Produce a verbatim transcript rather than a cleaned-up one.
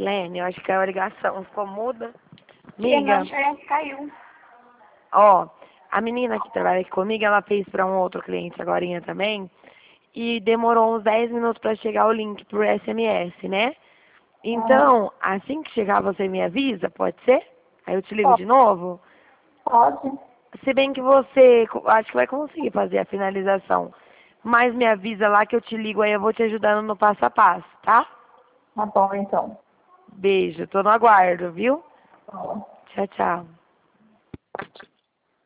Milene, eu acho que a ligação ficou muda. Que Amiga, não, parece caiu. ó, a menina que trabalha aqui comigo, ela fez para um outro cliente agorinha também. E demorou uns dez minutos para chegar o link por S M S, né? Ah, Então, assim que chegar, você me avisa, pode ser? Aí eu te ligo pode. de novo? Pode. Se bem que você, co- acho que vai conseguir fazer a finalização. Mas me avisa lá que eu te ligo, aí eu vou te ajudando no passo a passo, tá? Tá bom, então. Beijo, tô no aguardo, viu? Tá. Tchau, tchau.